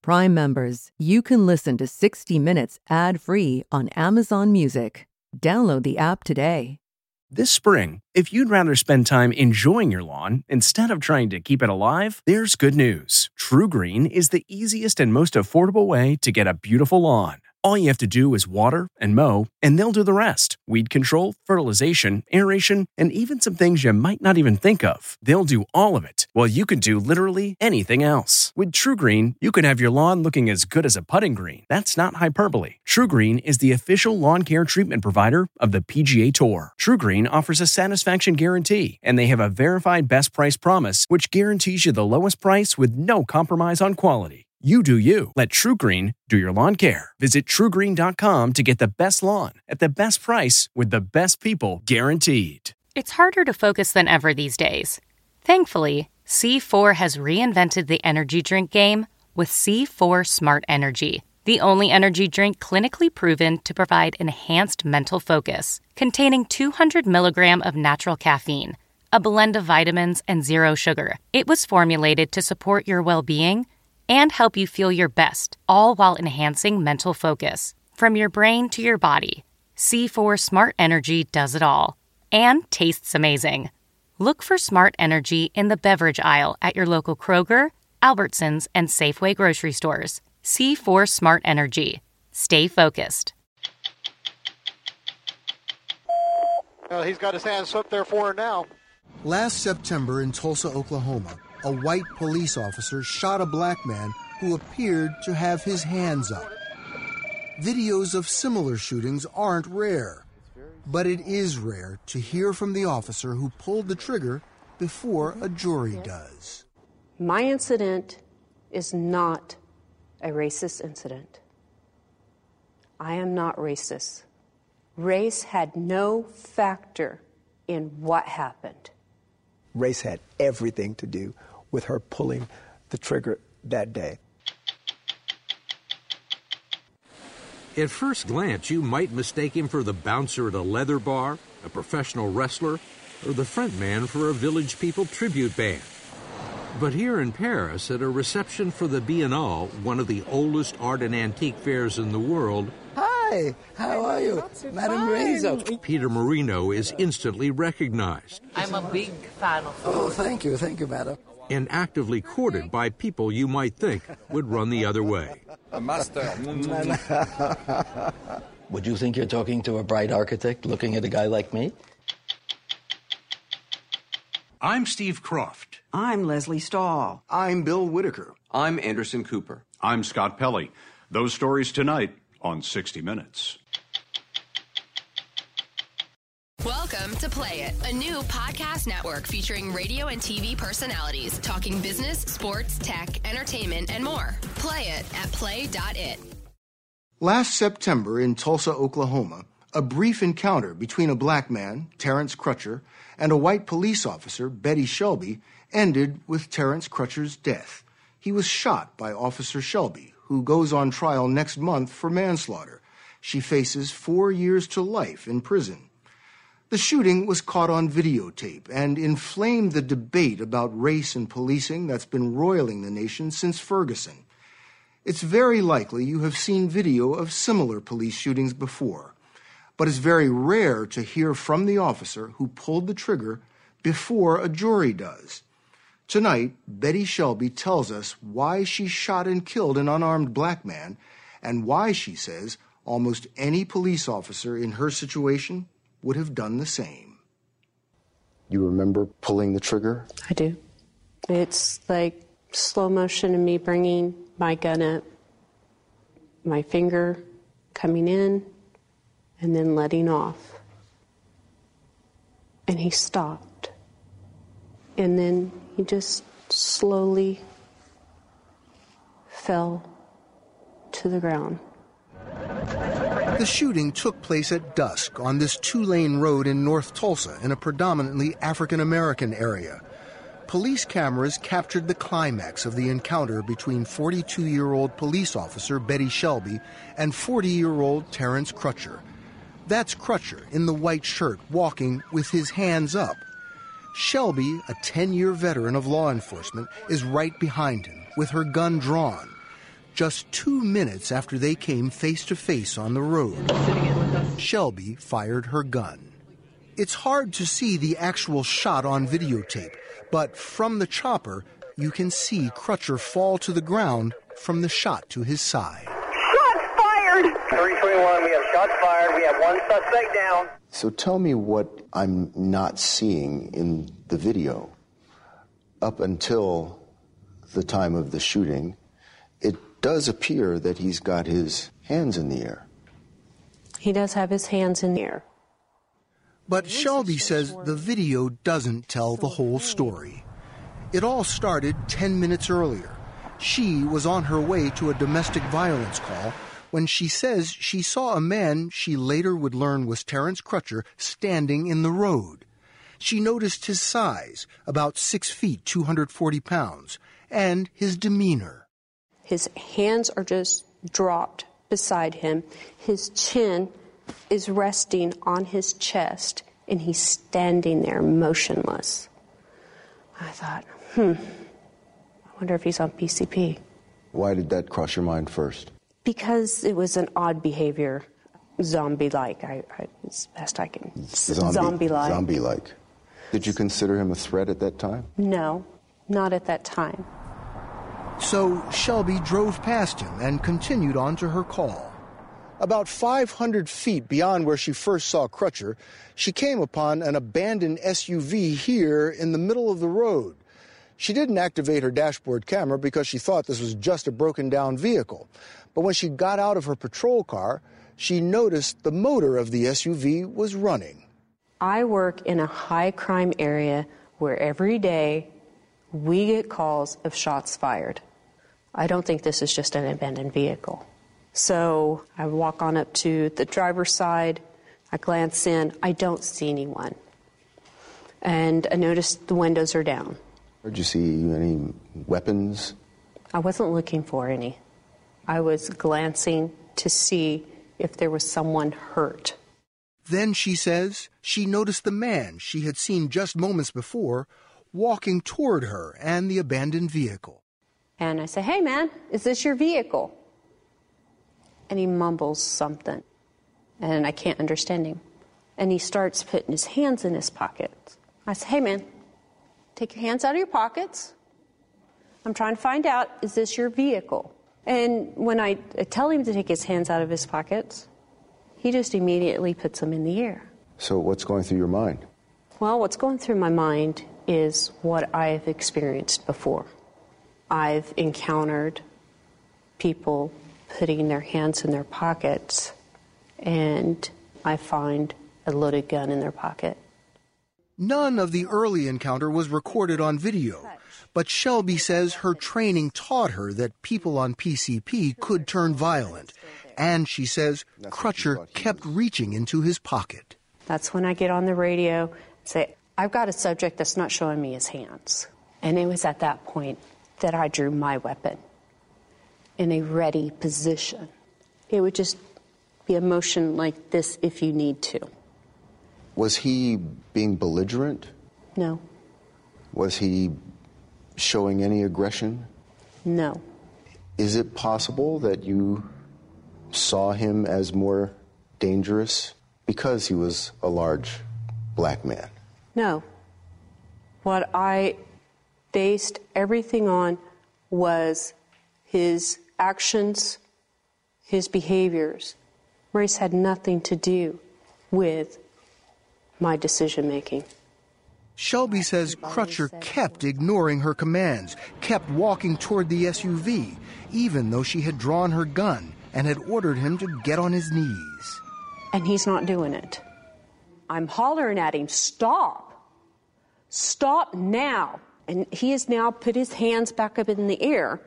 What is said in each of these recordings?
Prime members, you can listen to 60 Minutes ad-free on Amazon Music. Download the app today. This spring, if you'd rather spend time enjoying your lawn instead of trying to keep it alive, there's good news. TruGreen is the easiest and most affordable way to get a beautiful lawn. All you have to do is water and mow, and they'll do the rest. Weed control, fertilization, aeration, and even some things you might not even think of. They'll do all of it, while you can do literally anything else. With TruGreen, you can have your lawn looking as good as a putting green. That's not hyperbole. TruGreen is the official lawn care treatment provider of the PGA Tour. TruGreen offers a satisfaction guarantee, and they have a verified best price promise, which guarantees you the lowest price with no compromise on quality. You do you. Let TruGreen do your lawn care. Visit TruGreen.com to get the best lawn at the best price with the best people guaranteed. It's harder to focus than ever these days. Thankfully, C4 has reinvented the energy drink game with C4 Smart Energy, the only energy drink clinically proven to provide enhanced mental focus, containing 200 milligrams of natural caffeine, a blend of vitamins, and zero sugar. It was formulated to support your well-being and help you feel your best, all while enhancing mental focus. From your brain to your body, C4 Smart Energy does it all. And tastes amazing. Look for Smart Energy in the beverage aisle at your local Kroger, Albertsons, and Safeway grocery stores. C4 Smart Energy. Stay focused. He's got his hands up there for her now. Last September in Tulsa, Oklahoma, a white police officer shot a black man who appeared to have his hands up. Videos of similar shootings aren't rare, but it is rare to hear from the officer who pulled the trigger before a jury does. My incident is not a racist incident. I am not racist. Race had no factor in what happened. Race had everything to do with her pulling the trigger that day. At first glance, you might mistake him for the bouncer at a leather bar, a professional wrestler, or the frontman for a Village People tribute band. But here in Paris, at a reception for the Biennale, one of the oldest art and antique fairs in the world, Hi, how are you? Madame Rizzo. Peter Marino is instantly recognized. I'm a big fan of Oh, thank you, madam. And actively courted by people you might think would run the other way. Master. Would you think you're talking to a bright architect looking at a guy like me? I'm Steve Croft. I'm Leslie Stahl. I'm Bill Whitaker. I'm Anderson Cooper. I'm Scott Pelley. Those stories tonight on 60 Minutes. Welcome to Play It, a new podcast network featuring radio and TV personalities talking business, sports, tech, entertainment, and more. Play it at play.it. Last September in Tulsa, Oklahoma, a brief encounter between a black man, Terrence Crutcher, and a white police officer, Betty Shelby, ended with Terrence Crutcher's death. He was shot by Officer Shelby, who goes on trial next month for manslaughter. She faces 4 years to life in prison. The shooting was caught on videotape and inflamed the debate about race and policing that's been roiling the nation since Ferguson. It's very likely you have seen video of similar police shootings before, but it's very rare to hear from the officer who pulled the trigger before a jury does. Tonight, Betty Shelby tells us why she shot and killed an unarmed black man and why she says almost any police officer in her situation would have done the same. You remember pulling the trigger? I do. It's like slow motion of me bringing my gun up, my finger coming in, and then letting off. And he stopped. And then he just slowly fell to the ground. The shooting took place at dusk on this two-lane road in North Tulsa in a predominantly African-American area. Police cameras captured the climax of the encounter between 42-year-old police officer Betty Shelby and 40-year-old Terrence Crutcher. That's Crutcher in the white shirt walking with his hands up. Shelby, a 10-year veteran of law enforcement, is right behind him with her gun drawn. Just 2 minutes after they came face to face on the road, Shelby fired her gun. It's hard to see the actual shot on videotape, but from the chopper, you can see Crutcher fall to the ground from the shot to his side. Shots fired! 321, we have shots fired. We have one suspect down. So tell me what I'm not seeing in the video. Up until the time of the shooting, it does appear that he's got his hands in the air. He does have his hands in the air. But Shelby says the video doesn't tell the whole story. It all started 10 minutes earlier. She was on her way to a domestic violence call when she says she saw a man she later would learn was Terrence Crutcher standing in the road. She noticed his size, about 6 feet, 240 pounds, and his demeanor. His hands are just dropped beside him. His chin is resting on his chest, and he's standing there motionless. I thought, I wonder if he's on PCP. Why did that cross your mind first? Because it was an odd behavior, zombie-like. It's best I can. Zombie-like. Zombie-like. Did you consider him a threat at that time? No, not at that time. So Shelby drove past him and continued on to her call. About 500 feet beyond where she first saw Crutcher, she came upon an abandoned SUV here in the middle of the road. She didn't activate her dashboard camera because she thought this was just a broken-down vehicle. But when she got out of her patrol car, she noticed the motor of the SUV was running. I work in a high-crime area where every day we get calls of shots fired. I don't think this is just an abandoned vehicle. So I walk on up to the driver's side. I glance in. I don't see anyone. And I notice the windows are down. Did you see any weapons? I wasn't looking for any. I was glancing to see if there was someone hurt. Then, she says, she noticed the man she had seen just moments before walking toward her and the abandoned vehicle. And I say, "Hey, man, is this your vehicle?" And he mumbles something, and I can't understand him. And he starts putting his hands in his pockets. I say, "Hey, man, take your hands out of your pockets. I'm trying to find out, is this your vehicle?" And when I tell him to take his hands out of his pockets, he just immediately puts them in the air. So what's going through your mind? Well, what's going through my mind is what I've experienced before. I've encountered people putting their hands in their pockets, and I find a loaded gun in their pocket. None of the early encounter was recorded on video, but Shelby says her training taught her that people on PCP could turn violent, and she says Crutcher kept reaching into his pocket. That's when I get on the radio and say, "I've got a subject that's not showing me his hands." And it was at that point that I drew my weapon in a ready position. It would just be a motion like this if you need to. Was he being belligerent? No. Was he showing any aggression? No. Is it possible that you saw him as more dangerous because he was a large black man? No. What I based everything on was his actions, his behaviors. Race had nothing to do with my decision-making. Shelby says Crutcher kept ignoring her commands, kept walking toward the SUV, even though she had drawn her gun and had ordered him to get on his knees. And he's not doing it. I'm hollering at him, "Stop! Stop now!" And he has now put his hands back up in the air,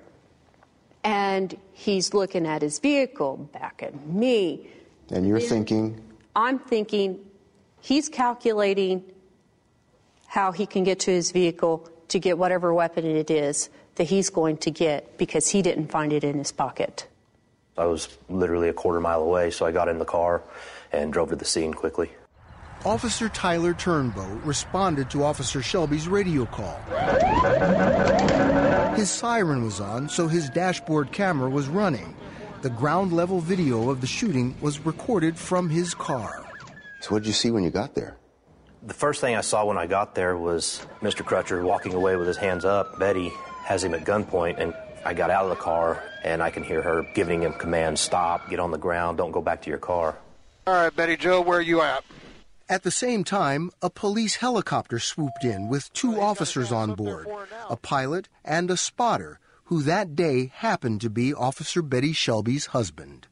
and he's looking at his vehicle, back at me. And you're thinking? I'm thinking he's calculating how he can get to his vehicle to get whatever weapon it is that he's going to get because he didn't find it in his pocket. I was literally a quarter mile away, so I got in the car and drove to the scene quickly. Officer Tyler Turnbow responded to Officer Shelby's radio call. His siren was on, so his dashboard camera was running. The ground-level video of the shooting was recorded from his car. So what did you see when you got there? The first thing I saw when I got there was Mr. Crutcher walking away with his hands up. Betty has him at gunpoint, and I got out of the car, and I can hear her giving him commands, stop, get on the ground, don't go back to your car. All right, Betty Jo, where are you at? At the same time, a police helicopter swooped in with 2 officers on board, a pilot and a spotter, who that day happened to be Officer Betty Shelby's husband.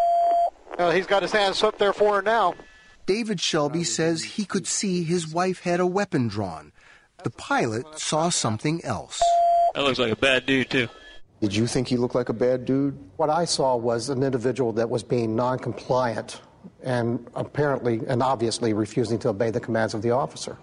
He's got his hands up there for her now. David Shelby says he could see his wife had a weapon drawn. The pilot saw something else. That looks like a bad dude, too. Did you think he looked like a bad dude? What I saw was an individual that was being non-compliant and apparently and obviously refusing to obey the commands of the officer.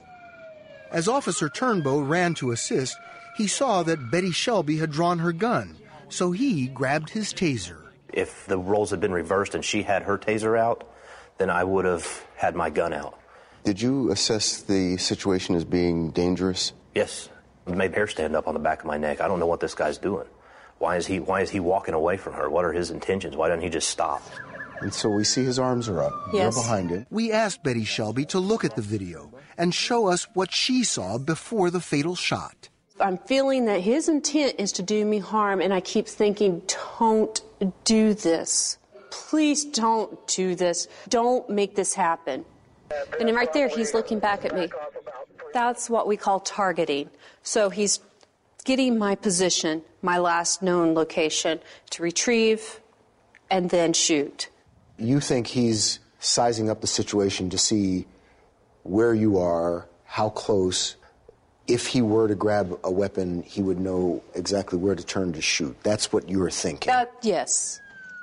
As Officer Turnbow ran to assist, he saw that Betty Shelby had drawn her gun, so he grabbed his taser. If the roles had been reversed and she had her taser out, then I would have had my gun out. Did you assess the situation as being dangerous? Yes. It made hair stand up on the back of my neck. I don't know what this guy's doing. Why is he walking away from her? What are his intentions? Why doesn't he just stop? And so we see his arms are up. Yes. You're behind him. We asked Betty Shelby to look at the video and show us what she saw before the fatal shot. I'm feeling that his intent is to do me harm, and I keep thinking, don't do this. Please don't do this. Don't make this happen. And then right there, he's looking back at me. That's what we call targeting. So he's getting my position, my last known location, to retrieve and then shoot. You think he's sizing up the situation to see where you are, how close. If he were to grab a weapon, he would know exactly where to turn to shoot. That's what you were thinking. Yes.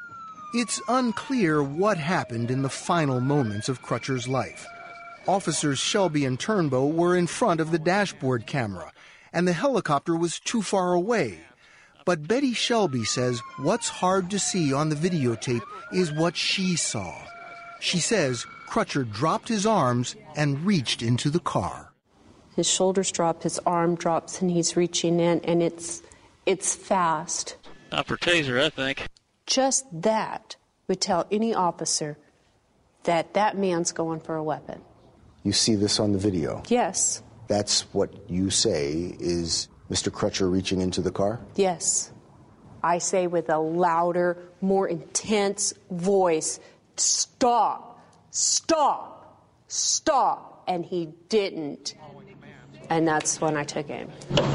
It's unclear what happened in the final moments of Crutcher's life. Officers Shelby and Turnbow were in front of the dashboard camera, and the helicopter was too far away. But Betty Shelby says what's hard to see on the videotape is what she saw. She says Crutcher dropped his arms and reached into the car. His shoulders drop, his arm drops, and he's reaching in, and it's fast. Not for taser, I think. Just that would tell any officer that that man's going for a weapon. You see this on the video? Yes. That's what you say is Mr. Crutcher reaching into the car? Yes. I say with a louder, more intense voice, stop, stop, stop. And he didn't. And that's when I took aim.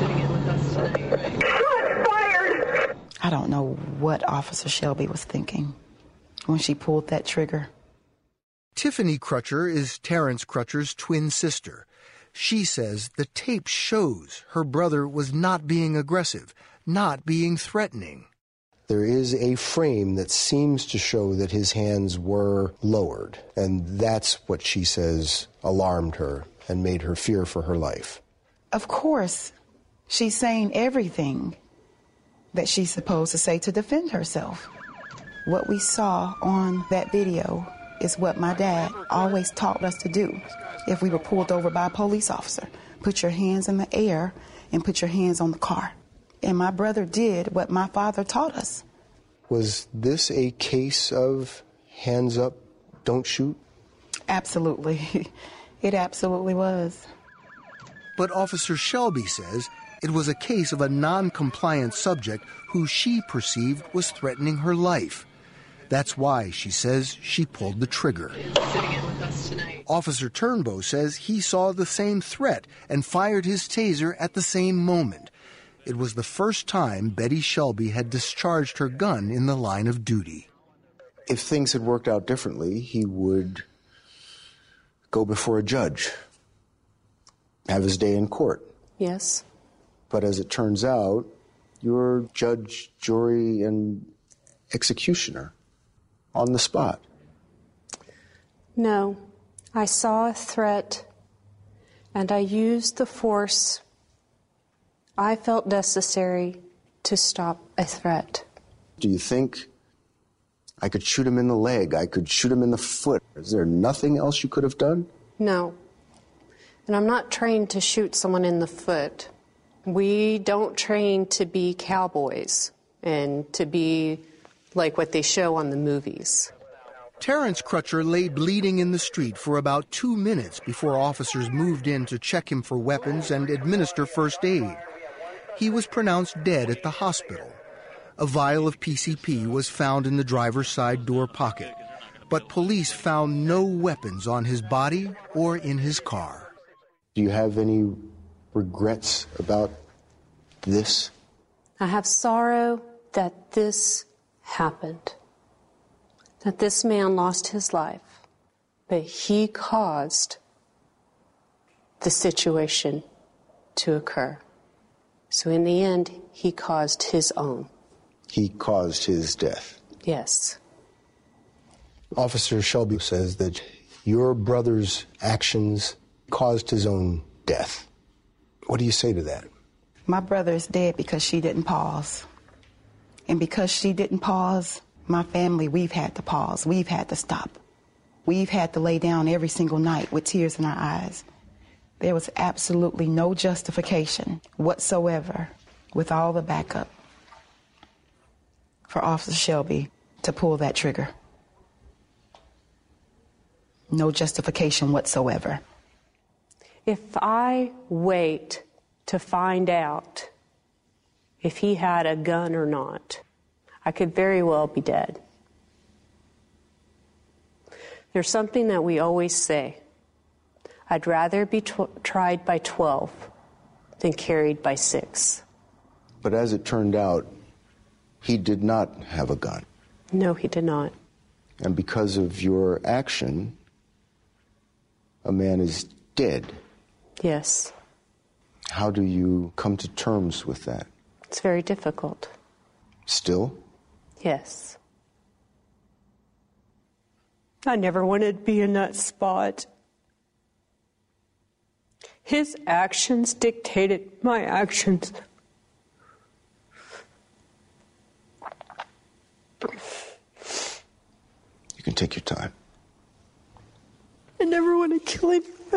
I don't know what Officer Shelby was thinking when she pulled that trigger. Tiffany Crutcher is Terrence Crutcher's twin sister. She says the tape shows her brother was not being aggressive, not being threatening. There is a frame that seems to show that his hands were lowered, and that's what she says alarmed her and made her fear for her life. Of course, she's saying everything that she's supposed to say to defend herself. What we saw on that video is what my dad always taught us to do if we were pulled over by a police officer. Put your hands in the air and put your hands on the car. And my brother did what my father taught us. Was this a case of hands up, don't shoot? Absolutely. It absolutely was. But Officer Shelby says it was a case of a non-compliant subject who she perceived was threatening her life. That's why, she says, she pulled the trigger. Officer Turnbow says he saw the same threat and fired his taser at the same moment. It was the first time Betty Shelby had discharged her gun in the line of duty. If things had worked out differently, he would go before a judge, have his day in court. Yes. But as it turns out, you're judge, jury, and executioner on the spot. No. I saw a threat, and I used the force I felt necessary to stop a threat. Do you think I could shoot him in the leg? I could shoot him in the foot? Is there nothing else you could have done? No. And I'm not trained to shoot someone in the foot. We don't train to be cowboys and to be like what they show on the movies. Terrence Crutcher lay bleeding in the street for about 2 minutes before officers moved in to check him for weapons and administer first aid. He was pronounced dead at the hospital. A vial of PCP was found in the driver's side door pocket, but police found no weapons on his body or in his car. Do you have any regrets about this? I have sorrow that this happened, that this man lost his life, but he caused the situation to occur. So in the end, he caused his own. He caused his death. Yes. Officer Shelby says that your brother's actions caused his own death. What do you say to that? My brother is dead because she didn't pause. And because she didn't pause, my family, we've had to pause. We've had to stop. We've had to lay down every single night with tears in our eyes. There was absolutely no justification whatsoever, with all the backup, for Officer Shelby to pull that trigger. No justification whatsoever. If I wait to find out if he had a gun or not, I could very well be dead. There's something that we always say. I'd rather be tried by 12 than carried by 6. But as it turned out, he did not have a gun. No, he did not. And because of your action, a man is dead. Yes. How do you come to terms with that? It's very difficult. Still? Yes. I never wanted to be in that spot. His actions dictated my actions. You can take your time. I never want to kill anyone.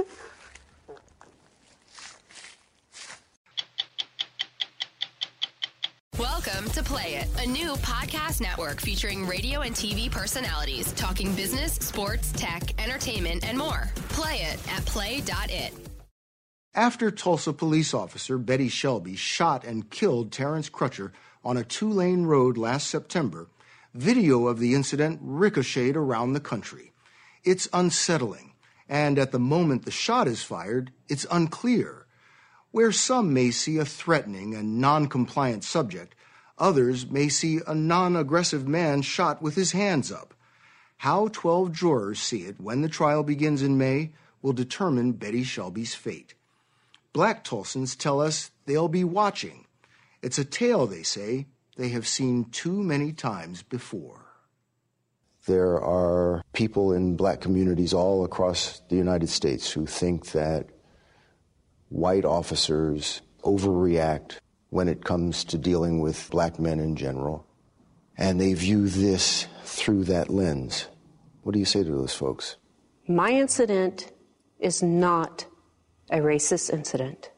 Welcome to Play It, a new podcast network featuring radio and TV personalities talking business, sports, tech, entertainment, and more. Play it at play.it. After Tulsa police officer Betty Shelby shot and killed Terrence Crutcher on a 2-lane road last September, video of the incident ricocheted around the country. It's unsettling, and at the moment the shot is fired, it's unclear. Where some may see a threatening and non-compliant subject, others may see a non-aggressive man shot with his hands up. How 12 jurors see it when the trial begins in May will determine Betty Shelby's fate. Black Tulsans tell us they'll be watching. It's a tale, they say, they have seen too many times before. There are people in black communities all across the United States who think that white officers overreact when it comes to dealing with black men in general, and they view this through that lens. What do you say to those folks? My incident is not a racist incident.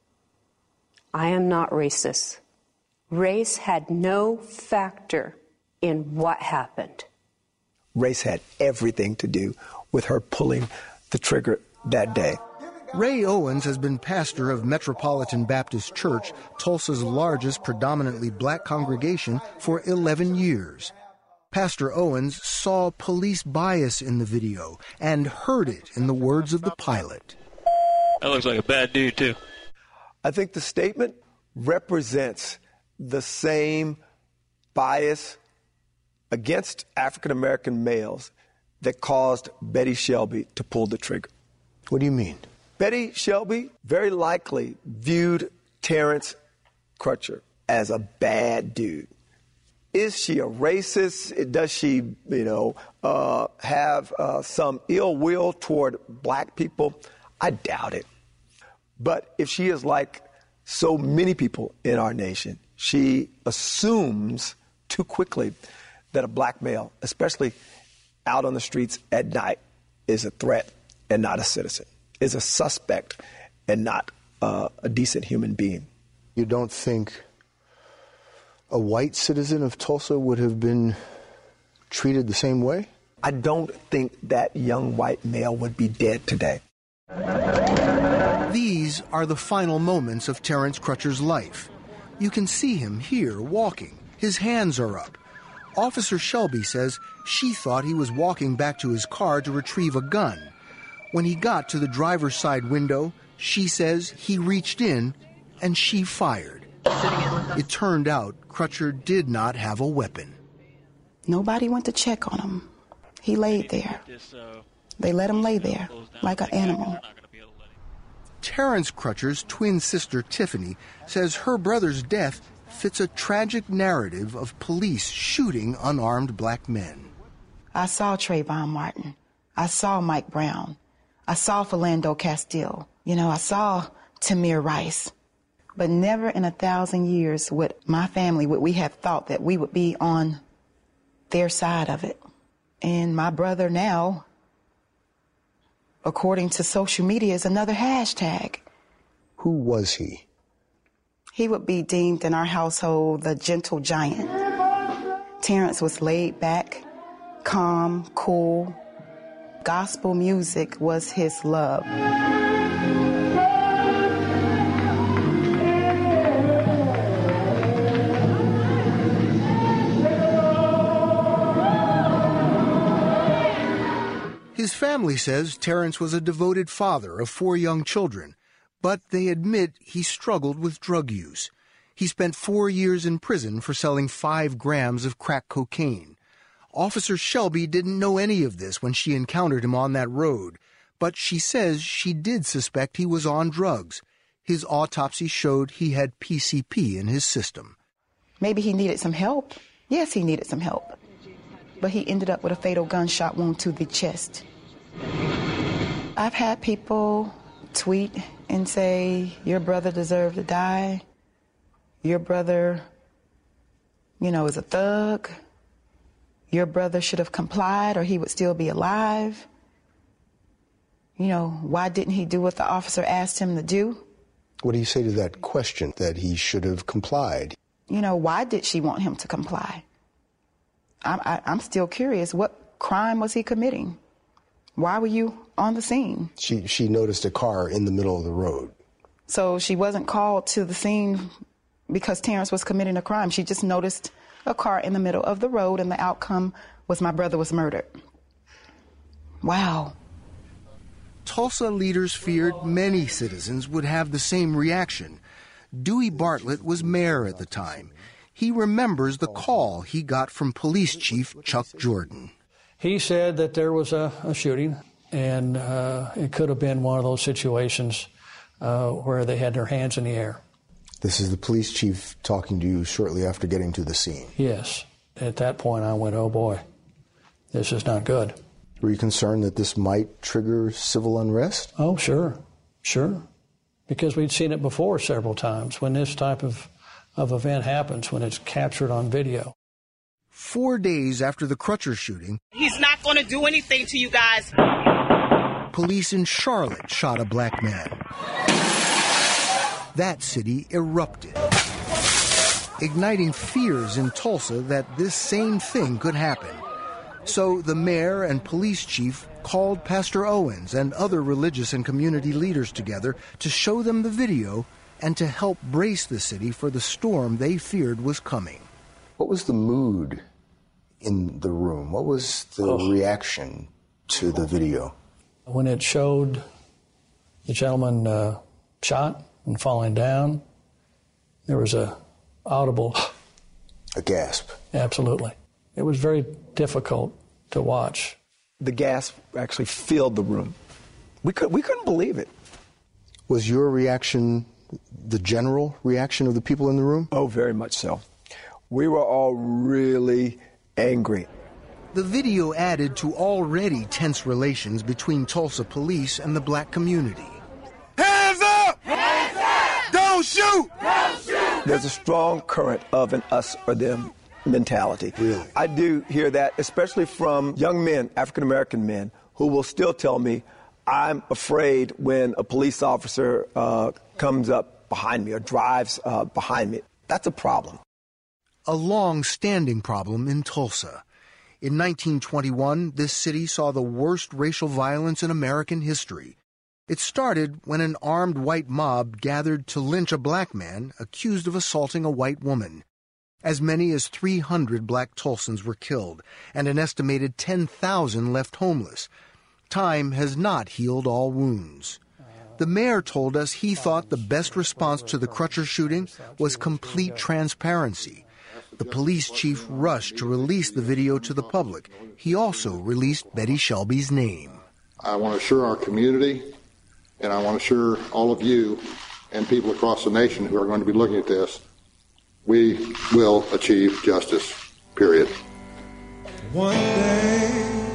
I am not racist. Race had no factor in what happened. Race had everything to do with her pulling the trigger that day. Ray Owens has been pastor of Metropolitan Baptist Church, Tulsa's largest predominantly black congregation, for 11 years. Pastor Owens saw police bias in the video and heard it in the words of the pilot. That looks like a bad dude, too. I think the statement represents the same bias against African-American males that caused Betty Shelby to pull the trigger. What do you mean? Betty Shelby very likely viewed Terrence Crutcher as a bad dude. Is she a racist? Does she, have some ill will toward black people? I doubt it. But if she is like so many people in our nation, she assumes too quickly that a black male, especially out on the streets at night, is a threat and not a citizen, is a suspect and not a decent human being. You don't think a white citizen of Tulsa would have been treated the same way? I don't think that young white male would be dead today. These are the final moments of Terrence Crutcher's life. You can see him here walking. His hands are up. Officer Shelby says she thought he was walking back to his car to retrieve a gun. When he got to the driver's side window, she says he reached in and she fired. It turned out Crutcher did not have a weapon. Nobody went to check on him. He laid there. They let him lay there like an animal. Terrence Crutcher's twin sister, Tiffany, says her brother's death fits a tragic narrative of police shooting unarmed black men. I saw Trayvon Martin. I saw Mike Brown. I saw Philando Castile. I saw Tamir Rice. But never in 1,000 years would my family, would we have thought that we would be on their side of it. And my brother now, according to social media, is another hashtag. Who was he? He would be deemed in our household the gentle giant. Terrence was laid back, calm, cool. Gospel music was his love. His family says Terrence was a devoted father of 4 young children, but they admit he struggled with drug use. He spent 4 years in prison for selling 5 grams of crack cocaine. Officer Shelby didn't know any of this when she encountered him on that road, but she says she did suspect he was on drugs. His autopsy showed he had PCP in his system. Maybe he needed some help. Yes, he needed some help. But he ended up with a fatal gunshot wound to the chest. I've had people tweet and say, your brother deserved to die. Your brother, is a thug. Your brother should have complied or he would still be alive. Why didn't he do what the officer asked him to do? What do you say to that question, that he should have complied? Why did she want him to comply? I'm still curious. What crime was he committing? Why were you on the scene? She noticed a car in the middle of the road. So she wasn't called to the scene because Terrence was committing a crime. She just noticed a car in the middle of the road, and the outcome was my brother was murdered. Wow. Tulsa leaders feared many citizens would have the same reaction. Dewey Bartlett was mayor at the time. He remembers the call he got from Police Chief Chuck Jordan. He said that there was a shooting, and it could have been one of those situations where they had their hands in the air. This is the police chief talking to you shortly after getting to the scene. Yes. At that point, I went, oh boy, this is not good. Were you concerned that this might trigger civil unrest? Oh, sure. Because we'd seen it before several times when this type of event happens, when it's captured on video. 4 days after the Crutcher shooting, he's not going to do anything to you guys. Police in Charlotte shot a black man. That city erupted, igniting fears in Tulsa that this same thing could happen. So the mayor and police chief called Pastor Owens and other religious and community leaders together to show them the video and to help brace the city for the storm they feared was coming. What was the mood in the room? What was the reaction to the video? When it showed the gentleman shot and falling down, there was a audible... a gasp. Absolutely. It was very difficult to watch. The gasp actually filled the room. We couldn't believe it. Was your reaction the general reaction of the people in the room? Oh, very much so. We were all really angry. The video added to already tense relations between Tulsa police and the black community. Hands up! Hands up! Don't shoot! Don't shoot! There's a strong current of an us or them mentality. Really? I do hear that, especially from young men, African-American men, who will still tell me, I'm afraid when a police officer comes up behind me or drives behind me. That's a problem. A long-standing problem in Tulsa. In 1921, this city saw the worst racial violence in American history. It started when an armed white mob gathered to lynch a black man accused of assaulting a white woman. As many as 300 black Tulsans were killed, and an estimated 10,000 left homeless. Time has not healed all wounds. The mayor told us he thought the best response to the Crutcher shooting was complete transparency. The police chief rushed to release the video to the public. He also released Betty Shelby's name. I want to assure our community, and I want to assure all of you and people across the nation who are going to be looking at this, we will achieve justice, period. One day,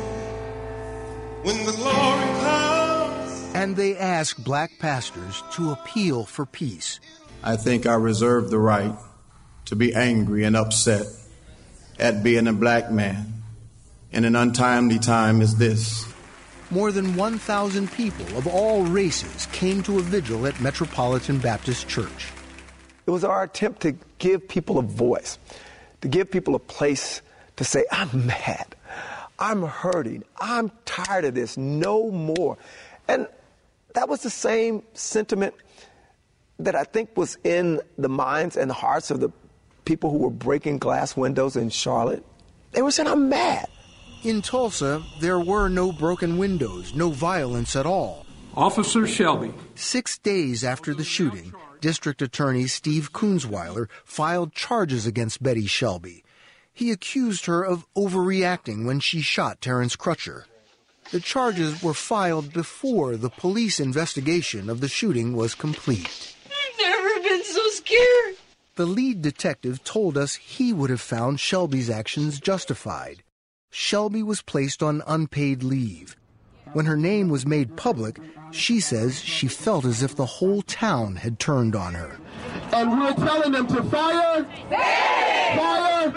when the glory comes. And they ask black pastors to appeal for peace. I think I reserve the right to be angry and upset at being a black man in an untimely time as this. More than 1,000 people of all races came to a vigil at Metropolitan Baptist Church. It was our attempt to give people a voice, to give people a place to say, I'm mad, I'm hurting, I'm tired of this, no more. And that was the same sentiment that I think was in the minds and the hearts of the people who were breaking glass windows in Charlotte. They were saying, I'm mad. In Tulsa, there were no broken windows, no violence at all. Officer Shelby. 6 days after the shooting, District Attorney Steve Kunzweiler filed charges against Betty Shelby. He accused her of overreacting when she shot Terrence Crutcher. The charges were filed before the police investigation of the shooting was complete. I've never been so scared. The lead detective told us he would have found Shelby's actions justified. Shelby was placed on unpaid leave. When her name was made public, she says she felt as if the whole town had turned on her. And we're telling them to fire, fire,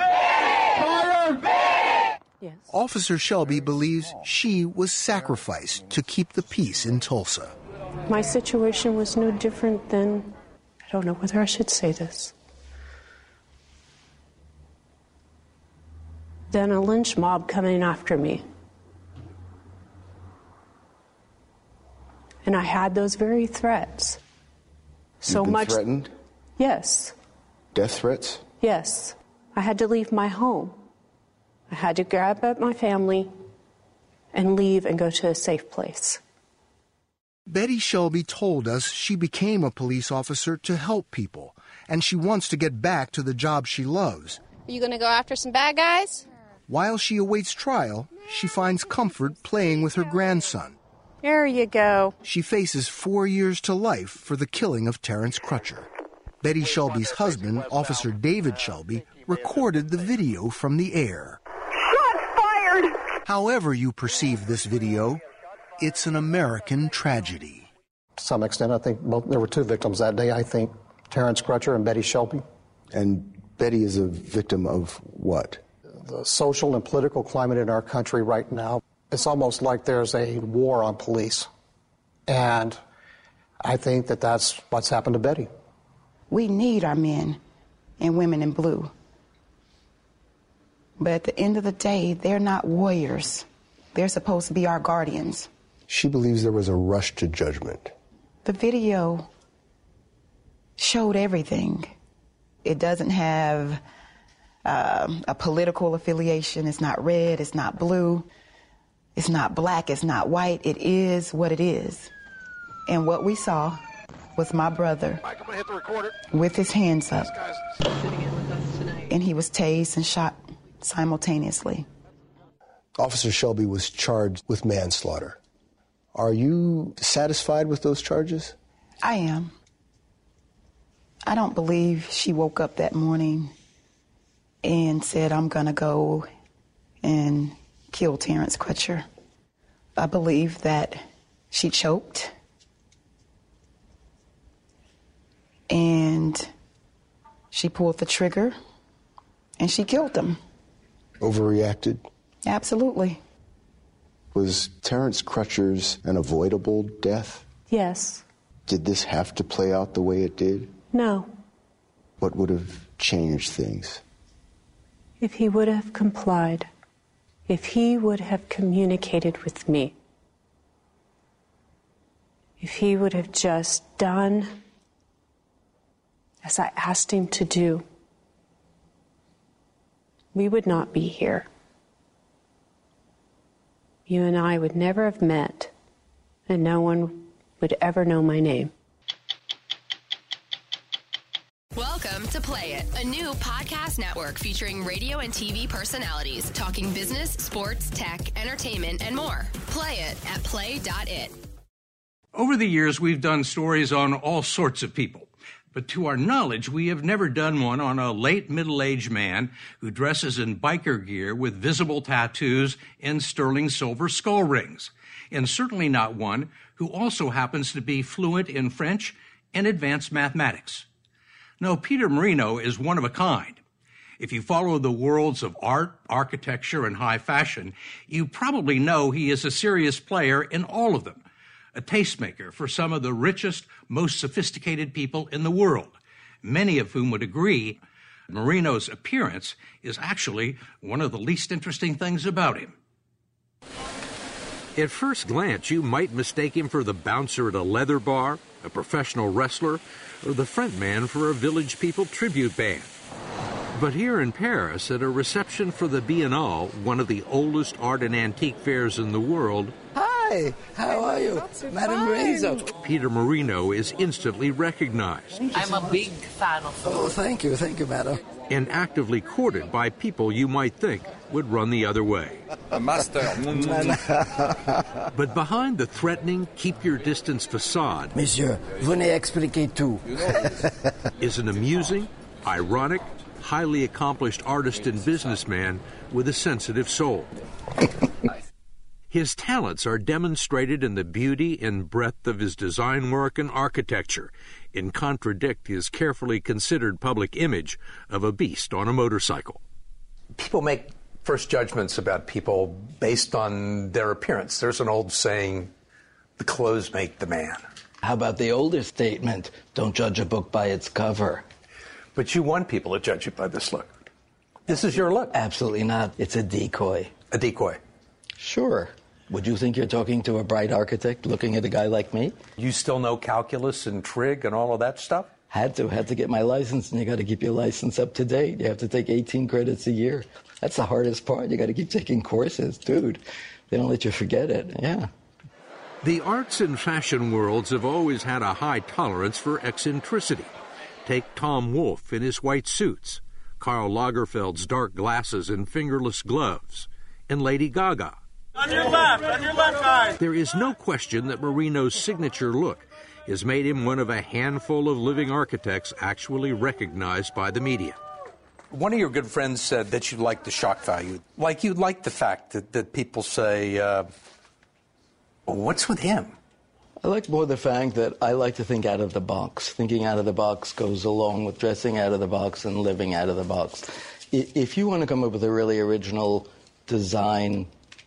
fire. Yes. Officer Shelby believes she was sacrificed to keep the peace in Tulsa. My situation was no different than, I don't know whether I should say this, than a lynch mob coming after me. And I had those very threats. So much threatened? Yes. Death threats? Yes. I had to leave my home. I had to grab up my family and leave and go to a safe place. Betty Shelby told us she became a police officer to help people, and she wants to get back to the job she loves. Are you going to go after some bad guys? While she awaits trial, she finds comfort playing with her grandson. There you go. She faces 4 years to life for the killing of Terrence Crutcher. Betty Shelby's husband, Officer David Shelby, recorded the video from the air. Shots fired! However you perceive this video, it's an American tragedy. To some extent, I think there were two victims that day, I think, Terrence Crutcher and Betty Shelby. And Betty is a victim of what? The social and political climate in our country right now, it's almost like there's a war on police. And I think that that's what's happened to Betty. We need our men and women in blue. But at the end of the day, they're not warriors. They're supposed to be our guardians. She believes there was a rush to judgment. The video showed everything. It doesn't have a political affiliation. It's not red, it's not blue, it's not black, it's not white. It is what it is. And what we saw was my brother with his hands up. And he was tased and shot simultaneously. Officer Shelby was charged with manslaughter. Are you satisfied with those charges? I am. I don't believe she woke up that morning and said, I'm going to go and kill Terrence Crutcher. I believe that she choked and she pulled the trigger and she killed him. Overreacted? Absolutely. Was Terrence Crutcher's an avoidable death? Yes. Did this have to play out the way it did? No. What would have changed things? If he would have complied, if he would have communicated with me, if he would have just done as I asked him to do, we would not be here. You and I would never have met, and no one would ever know my name. Welcome to Play It, a new podcast network featuring radio and TV personalities talking business, sports, tech, entertainment, and more. Play it at play.it. Over the years, we've done stories on all sorts of people. But to our knowledge, we have never done one on a late middle-aged man who dresses in biker gear with visible tattoos and sterling silver skull rings. And certainly not one who also happens to be fluent in French and advanced mathematics. No, Peter Marino is one of a kind. If you follow the worlds of art, architecture, and high fashion, you probably know he is a serious player in all of them. A tastemaker for some of the richest, most sophisticated people in the world, many of whom would agree Marino's appearance is actually one of the least interesting things about him. At first glance, you might mistake him for the bouncer at a leather bar, a professional wrestler, or the frontman for a Village People tribute band. But here in Paris, at a reception for the Biennale, one of the oldest art and antique fairs in the world, Hi, how are you? Madame Rizzo. Peter Marino is instantly recognized. I'm a big fan of you. Oh, thank you, madam. And actively courted by people you might think would run the other way. A master. But behind the threatening, keep-your-distance facade, Monsieur, venez expliquer tout. is an amusing, ironic, highly accomplished artist and businessman with a sensitive soul. His talents are demonstrated in the beauty and breadth of his design work and architecture, and contradict his carefully considered public image of a beast on a motorcycle. People make first judgments about people based on their appearance. There's an old saying, the clothes make the man. How about the older statement, don't judge a book by its cover? But you want people to judge you by this look. This is your look. Absolutely not. It's a decoy. A decoy? Sure. Would you think you're talking to a bright architect looking at a guy like me? You still know calculus and trig and all of that stuff? Had to get my license, and you got to keep your license up to date. You have to take 18 credits a year. That's the hardest part. You got to keep taking courses, dude. They don't let you forget it. Yeah. The arts and fashion worlds have always had a high tolerance for eccentricity. Take Tom Wolfe in his white suits, Karl Lagerfeld's dark glasses and fingerless gloves, and Lady Gaga. On your left, guys. There is no question that Marino's signature look has made him one of a handful of living architects actually recognized by the media. One of your good friends said that you like the shock value. Like you like the fact that people say, what's with him? I like more the fact that I like to think out of the box. Thinking out of the box goes along with dressing out of the box and living out of the box. If you want to come up with a really original design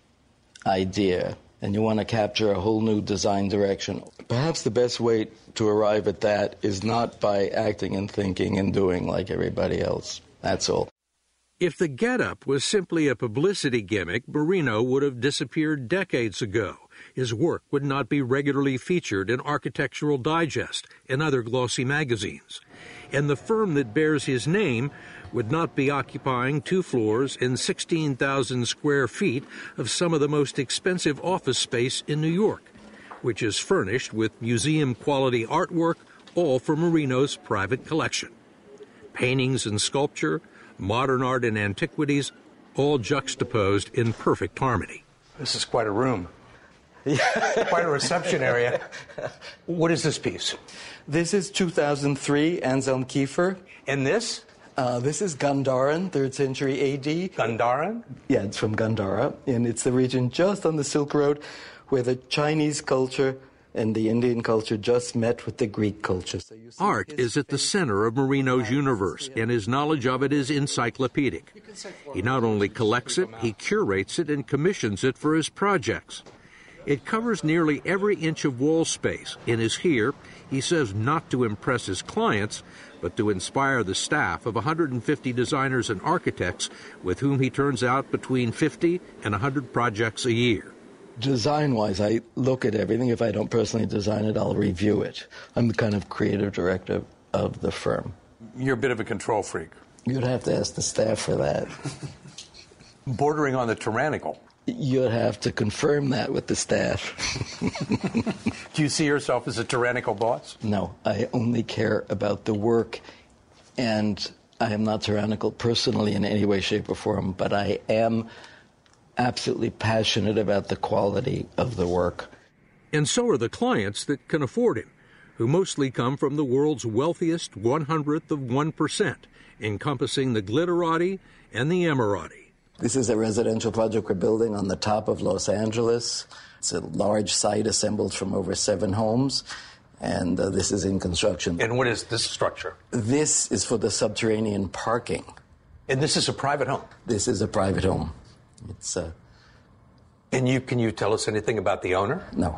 idea and you want to capture a whole new design direction, perhaps the best way to arrive at that is not by acting and thinking and doing like everybody else. That's all. If the getup was simply a publicity gimmick, Marino would have disappeared decades ago. His work would not be regularly featured in Architectural Digest and other glossy magazines. And the firm that bears his name would not be occupying 2 floors and 16,000 square feet of some of the most expensive office space in New York, which is furnished with museum-quality artwork, all from Marino's private collection. Paintings and sculpture, modern art and antiquities, all juxtaposed in perfect harmony. This is quite a room. Quite a reception area. What is this piece? This is 2003, Anselm Kiefer. And this? This is Gandharan, 3rd century A.D. Gandharan? Yeah, it's from Gandhara, and it's the region just on the Silk Road where the Chinese culture and the Indian culture just met with the Greek culture. So you see art is at the center of Marino's universe, and his knowledge of it is encyclopedic. He not only collects it, he curates it and commissions it for his projects. It covers nearly every inch of wall space and is here, he says, not to impress his clients, but to inspire the staff of 150 designers and architects with whom he turns out between 50 and 100 projects a year. Design-wise, I look at everything. If I don't personally design it, I'll review it. I'm the kind of creative director of the firm. You're a bit of a control freak. You'd have to ask the staff for that. Bordering on the tyrannical. You'd have to confirm that with the staff. Do you see yourself as a tyrannical boss? No, I only care about the work, and I am not tyrannical personally in any way, shape, or form, but I am absolutely passionate about the quality of the work. And so are the clients that can afford him, who mostly come from the world's wealthiest 1/100th of 1%, encompassing the glitterati and the Emirati. This is a residential project we're building on the top of Los Angeles. It's a large site assembled from over 7 homes, and this is in construction. And what is this structure? This is for the subterranean parking. And this is a private home? This is a private home. It's And can you tell us anything about the owner? No.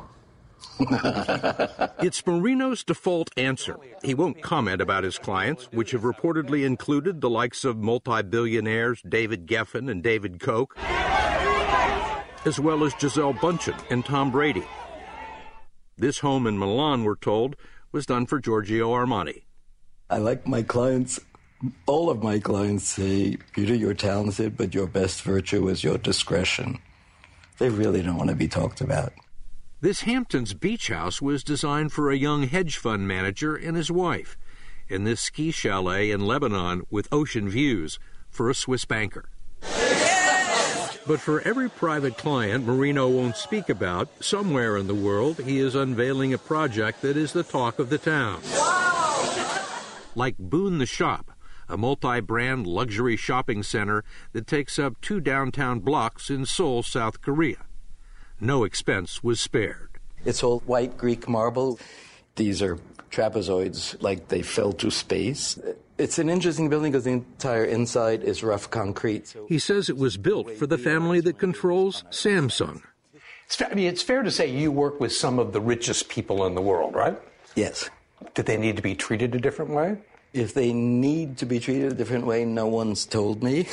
It's Marino's default answer. He won't comment about his clients, which have reportedly included the likes of multi-billionaires David Geffen and David Koch, as well as Gisele Bündchen and Tom Brady. This home in Milan, we're told, was done for Giorgio Armani. I like my clients. All of my clients say, Peter, you're talented, but your best virtue is your discretion. They really don't want to be talked about. This Hamptons beach house was designed for a young hedge fund manager and his wife, and this ski chalet in Lebanon with ocean views for a Swiss banker. But for every private client Marino won't speak about, somewhere in the world he is unveiling a project that is the talk of the town. Like Boon the Shop, a multi-brand luxury shopping center that takes up 2 downtown blocks in Seoul, South Korea. No expense was spared. It's all white Greek marble. These are trapezoids, like they fell to space. It's an interesting building because the entire inside is rough concrete. He says it was built for the family that controls Samsung. It's fair to say you work with some of the richest people in the world, right? Yes. Did they need to be treated a different way? If they need to be treated a different way, no one's told me.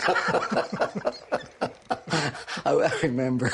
I remember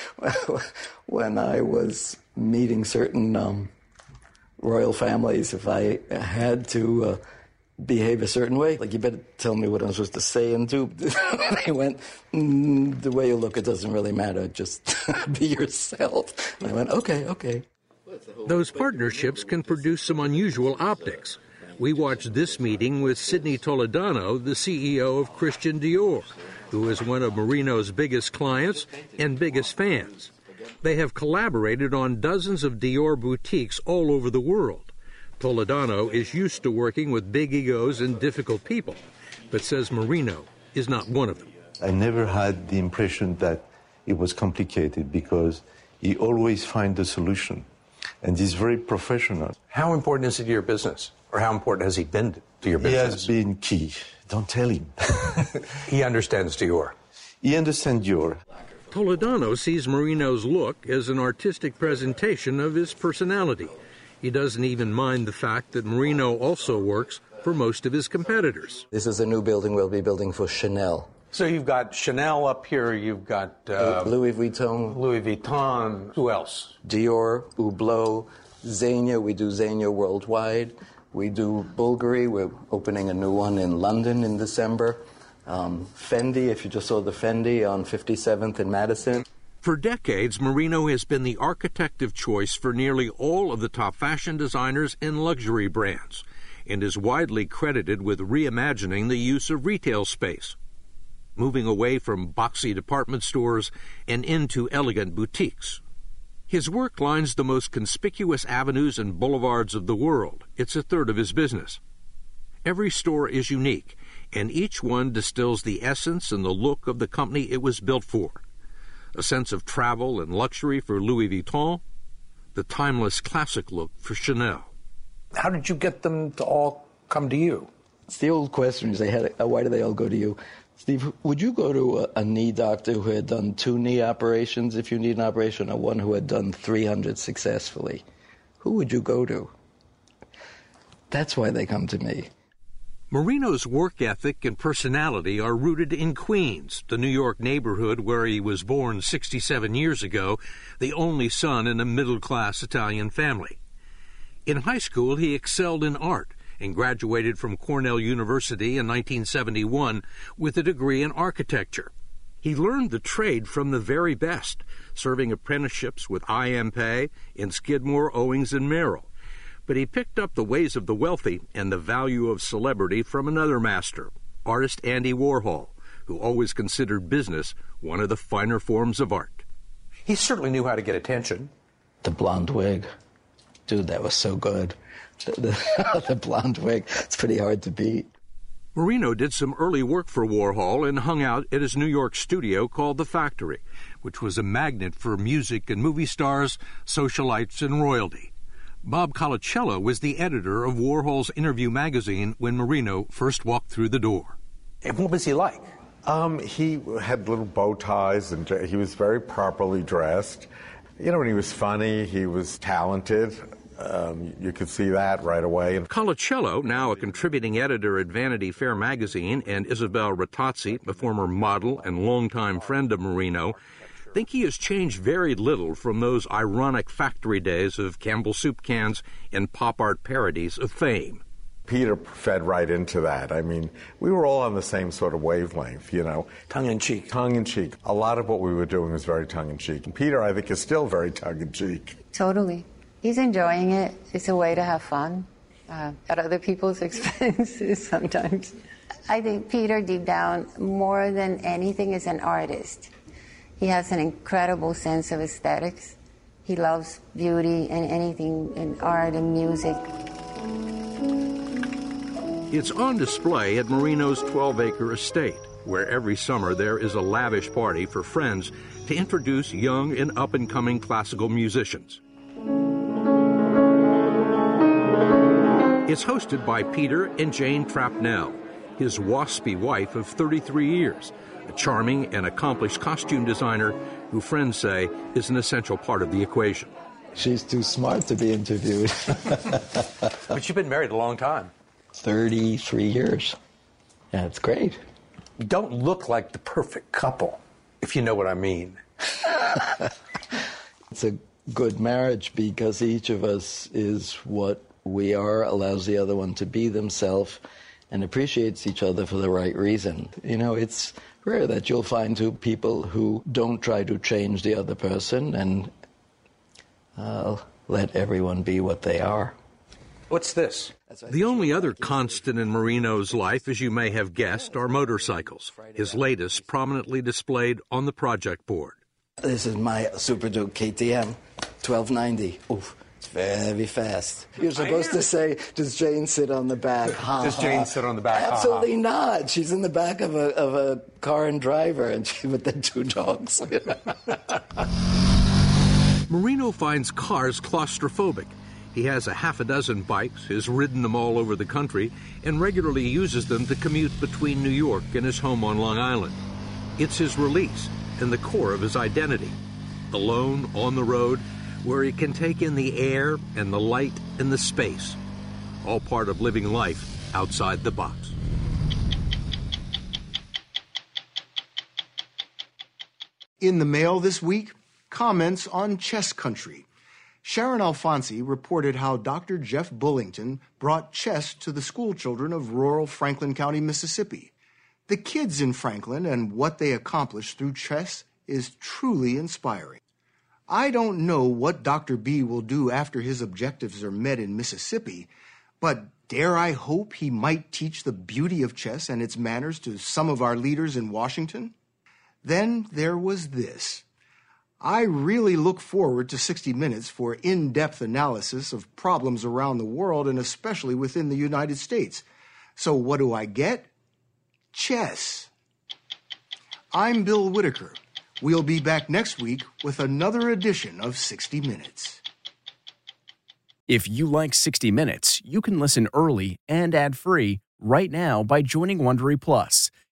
when I was meeting certain royal families, if I had to behave a certain way, like, you better tell me what I'm supposed to say and do. They went, the way you look, it doesn't really matter, just be yourself. And I went, okay. Those partnerships can produce some unusual optics. We watched this meeting with Sidney Toledano, the CEO of Christian Dior, who is one of Marino's biggest clients and biggest fans. They have collaborated on dozens of Dior boutiques all over the world. Toledano is used to working with big egos and difficult people, but says Marino is not one of them. I never had the impression that it was complicated because he always finds a solution, and he's very professional. How important is it to your business? Or how important has he been to your business? He has been key. Don't tell him. He understands Dior. He understands Dior. Toledano sees Marino's look as an artistic presentation of his personality. He doesn't even mind the fact that Marino also works for most of his competitors. This is a new building we'll be building for Chanel. So you've got Chanel up here, you've got Louis Vuitton. Louis Vuitton. Who else? Dior, Hublot, Zegna. We do Zegna worldwide. We do Bulgari. We're opening a new one in London in December. Fendi, if you just saw the Fendi on 57th and Madison. For decades, Marino has been the architect of choice for nearly all of the top fashion designers and luxury brands, and is widely credited with reimagining the use of retail space, moving away from boxy department stores and into elegant boutiques. His work lines the most conspicuous avenues and boulevards of the world. It's a third of his business. Every store is unique, and each one distills the essence and the look of the company it was built for. A sense of travel and luxury for Louis Vuitton, the timeless classic look for Chanel. How did you get them to all come to you? It's the old question. You say, why do they all go to you? Steve, would you go to a knee doctor who had done 2 knee operations if you need an operation, or one who had done 300 successfully? Who would you go to? That's why they come to me. Marino's work ethic and personality are rooted in Queens, the New York neighborhood where he was born 67 years ago, the only son in a middle-class Italian family. In high school, he excelled in art and graduated from Cornell University in 1971 with a degree in architecture. He learned the trade from the very best, serving apprenticeships with I.M. Pei in Skidmore, Owings, and Merrill. But he picked up the ways of the wealthy and the value of celebrity from another master, artist Andy Warhol, who always considered business one of the finer forms of art. He certainly knew how to get attention. The blonde wig. Dude, that was so good. The blonde wig. It's pretty hard to beat. Marino did some early work for Warhol and hung out at his New York studio called The Factory, which was a magnet for music and movie stars, socialites, and royalty. Bob Colacello was the editor of Warhol's Interview magazine when Marino first walked through the door. And what was he like? He had little bow ties, and he was very properly dressed. You know, when he was funny, he was talented. You could see that right away. Colacello, now a contributing editor at Vanity Fair magazine, and Isabel Rattazzi, a former model and longtime friend of Marino, think he has changed very little from those ironic factory days of Campbell soup cans and pop art parodies of fame. Peter fed right into that. I mean, we were all on the same sort of wavelength, you know. Tongue-in-cheek. Tongue-in-cheek. A lot of what we were doing was very tongue-in-cheek. And Peter, I think, is still very tongue-in-cheek. Totally. He's enjoying it. It's a way to have fun at other people's expenses sometimes. I think Peter, deep down, more than anything, is an artist. He has an incredible sense of aesthetics. He loves beauty and anything in art and music. It's on display at Marino's 12-acre estate, where every summer there is a lavish party for friends to introduce young and up-and-coming classical musicians. It's hosted by Peter and Jane Trapnell, his waspy wife of 33 years, a charming and accomplished costume designer who friends say is an essential part of the equation. She's too smart to be interviewed. But you've been married a long time. 33 years. Yeah, it's great. You don't look like the perfect couple, if you know what I mean. It's a good marriage because each of us is what we are, allows the other one to be themselves, and appreciates each other for the right reason. You know, it's rare that you'll find two people who don't try to change the other person and let everyone be what they are. What's this? The only other constant in Marino's life, as you may have guessed, are motorcycles, his latest prominently displayed on the project board. This is my Super Duke KTM 1290. Oof, it's very fast. You're supposed to say, does Jane sit on the back? Does Jane sit on the back? Absolutely not. She's in the back of a car and driver, and with the two dogs. Marino finds cars claustrophobic. He has a half a dozen bikes, has ridden them all over the country, and regularly uses them to commute between New York and his home on Long Island. It's his release and the core of his identity. Alone, on the road, where he can take in the air and the light and the space. All part of living life outside the box. In the mail this week, comments on chess country. Sharon Alfonsi reported how Dr. Jeff Bullington brought chess to the school children of rural Franklin County, Mississippi. The kids in Franklin and what they accomplished through chess is truly inspiring. I don't know what Dr. B will do after his objectives are met in Mississippi, but dare I hope he might teach the beauty of chess and its manners to some of our leaders in Washington? Then there was this. I really look forward to 60 Minutes for in-depth analysis of problems around the world and especially within the United States. So what do I get? Chess. I'm Bill Whitaker. We'll be back next week with another edition of 60 Minutes. If you like 60 Minutes, you can listen early and ad-free right now by joining Wondery Plus.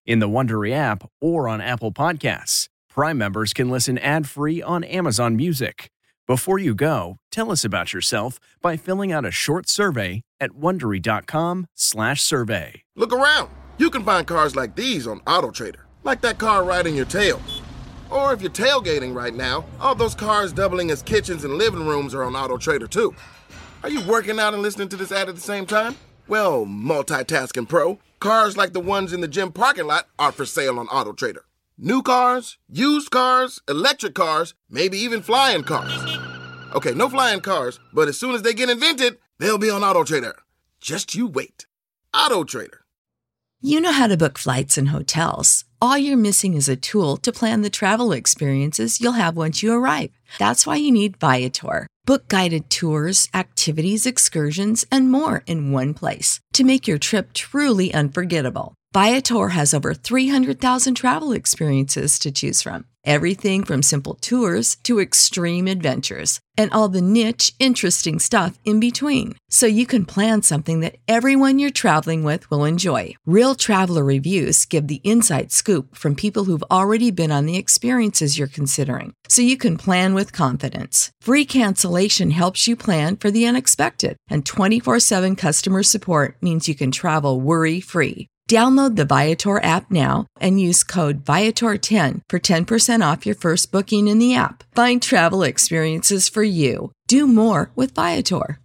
in the Wondery app or on Apple Podcasts. Prime members can listen ad-free on Amazon Music. Before you go, tell us about yourself by filling out a short survey at Wondery.com/survey. Look around. You can find cars like these on AutoTrader, like that car riding your tail. Or if you're tailgating right now, all those cars doubling as kitchens and living rooms are on AutoTrader too. Are you working out and listening to this ad at the same time? Well, multitasking pro, cars like the ones in the gym parking lot are for sale on AutoTrader. New cars, used cars, electric cars, maybe even flying cars. Okay, no flying cars, but as soon as they get invented, they'll be on AutoTrader. Just you wait. AutoTrader. You know how to book flights and hotels. All you're missing is a tool to plan the travel experiences you'll have once you arrive. That's why you need Viator. Book guided tours, activities, excursions, and more in one place to make your trip truly unforgettable. Viator has over 300,000 travel experiences to choose from. Everything from simple tours to extreme adventures and all the niche, interesting stuff in between. So you can plan something that everyone you're traveling with will enjoy. Real traveler reviews give the inside scoop from people who've already been on the experiences you're considering. So you can plan with confidence. Free cancellation helps you plan for the unexpected. And 24/7 customer support means you can travel worry-free. Download the Viator app now and use code Viator10 for 10% off your first booking in the app. Find travel experiences for you. Do more with Viator.